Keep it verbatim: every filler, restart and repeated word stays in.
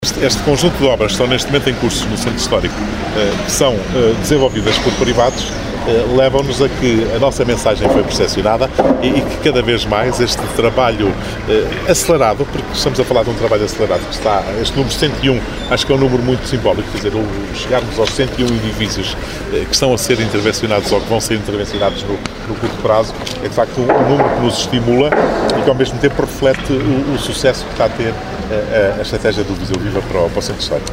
Este, este conjunto de obras que estão neste momento em curso no Centro Histórico, que são desenvolvidas por privados, levam-nos a que a nossa mensagem foi percepcionada e, e que cada vez mais este trabalho eh, acelerado, porque estamos a falar de um trabalho acelerado que está, este número cento e um, acho que é um número muito simbólico, quer dizer, o, chegarmos aos cento e um edifícios eh, que estão a ser intervencionados ou que vão ser intervencionados no, no curto prazo, é de facto um, um número que nos estimula e que ao mesmo tempo reflete o, o sucesso que está a ter a, a, a estratégia do Viseu Viva para o, para o Centro Histórico.